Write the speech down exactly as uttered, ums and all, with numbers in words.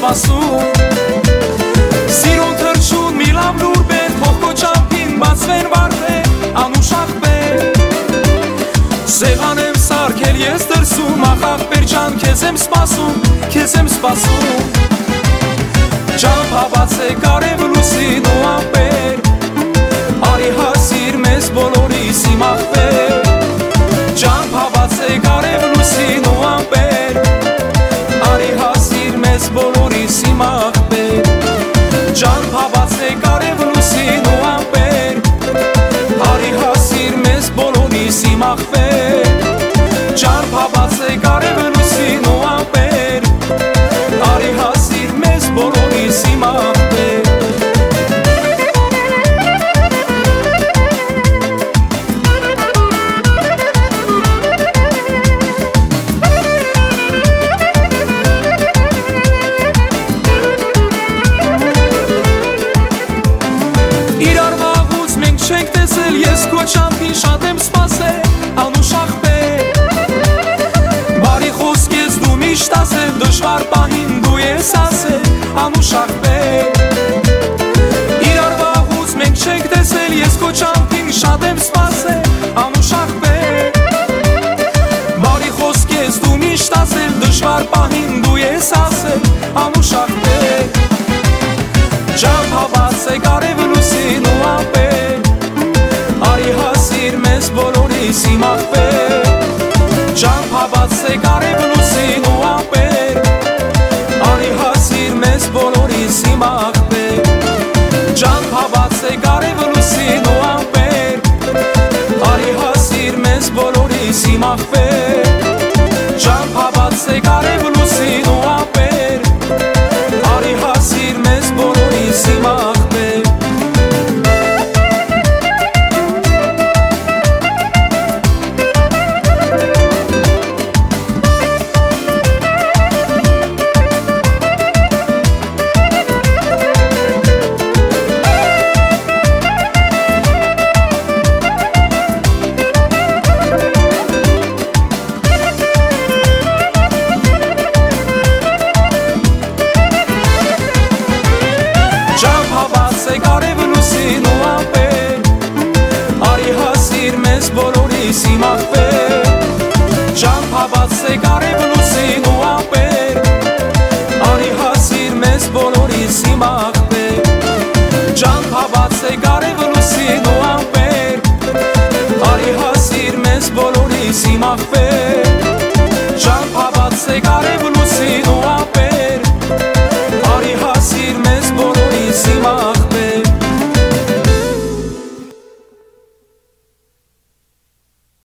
սպասում Սիրուն թրջուն մի լավ լուր բեր Թող քո ճամփին բացվեն վարդեր Անուշախբեր Սեղան եմ սարքել ես դրսում Ախ ախպեր ջան քեզ եմ սպասում Քեզ եմ սպասում Ճամփաբաց է կարև լուսին ու ամպեր Արի հասիր մեզ բոլորիս իմ ախպեր Ճամփաբաց է կարև լուսին ու ամպեր Արի հասիր մեզ բոլորիս իմ ախպեր Ճամփաբաց է կարև լուսին ու ամպեր Արի հասիր մեզ բոլորիս իմ ախպեր Ճամփաբաց է կարև լուսին ու ամպեր Արի հասիր մեզ բոլորիս իմ ախպեր Չենք տեսել, ես քո ճամփին շատ եմ սպասել, անուշ ախպեր Բարի խոսք ես դու միշտ ասել, դժվար պահին դու ես ասել, անուշ ախպեր Իրար վաղուց մենք չենք տեսել, ես քո ճամփին շատ եմ սպասել, անուշ ախպեր Բարի խոսք ես դու միշտ ասել, դժվար պահին դու ես ասել, անուշ ախպեր Ճամփաբաց է կարև լուսին ու ամպեր Արի հասիր մեզ բոլորիս իմ ախպեր Ճամփաբաց է կարև լուսին ու ամպեր Արի հասիր մեզ բոլորիս իմ ախպեր Ճամփաբաց է կարև լուսին ու ամպեր Արի հասիր մեզ բոլորիս իմ ախպեր Ճամփաբաց է կարև լուսին ու ամպեր Արի հասիր մեզ բոլորիս իմ ախպեր Ճամփաբաց է կարև լուսին ու ամպեր Արի հասիր մեզ բոլորիս իմ ախպեր Ճամփաբաց է կարև լուսին ու ամպեր Արի հասիր մեզ բոլորիս իմ ախպեր Ճամփաբաց է կարև